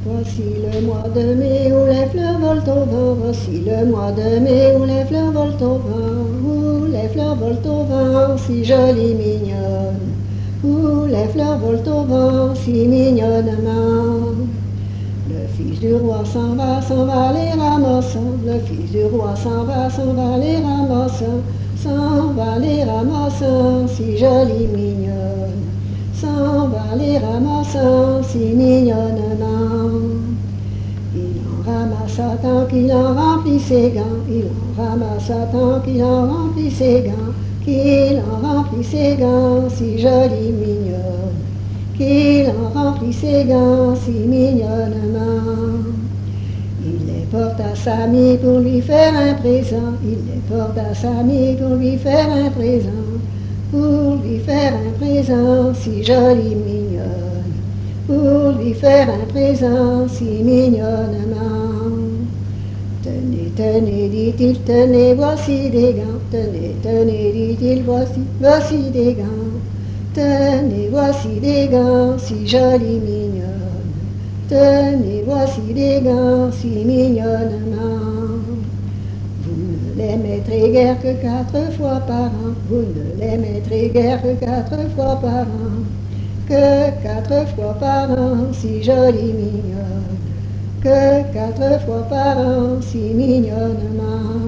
Voici le mois de mai où les fleurs volent au vent. Voici le mois de mai où les fleurs volent au vent. Où les fleurs volent au vent, si jolies mignonnes. Où les fleurs volent au vent, si mignonnement. Le fils du roi s'en va les ramassant. Le fils du roi s'en va les ramassant. S'en va les ramassant, si jolie mignonne. S'en va les ramassant, si mignonnement. Il en ramassa tant qu'il en remplit ses gants. Il en ramassa tant qu'il en remplit ses gants. Qu'il en remplit ses gants, si jolie mignonne. Qu'il en remplit ses gants si mignonnement. Il les porte à Samy pour lui faire un présent. Il les porte à Samy pour lui faire un présent. Pour lui faire un présent si joli mignonne. Pour lui faire un présent si mignonnement. Tenez, tenez, dit-il, tenez, voici des gants. Tenez, tenez, dit-il, voici des gants. Tenez, voici des gants si jolis mignonnes. Tenez, voici des gants si mignonnement. Vous ne les mettrez guère que 4 fois par an. Vous ne les mettrez guère que 4 fois par an. Que 4 fois par an si jolis mignonnes. Que 4 fois par an si mignonnement.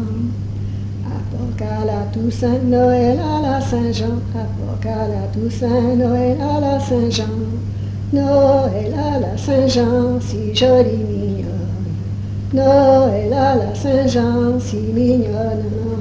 À la Toussaint, Noël à la Saint-Jean, à la Toussaint, Noël à la Saint-Jean, Noël à la Saint-Jean, si jolie mignonne, Noël à la Saint-Jean, si mignonnement.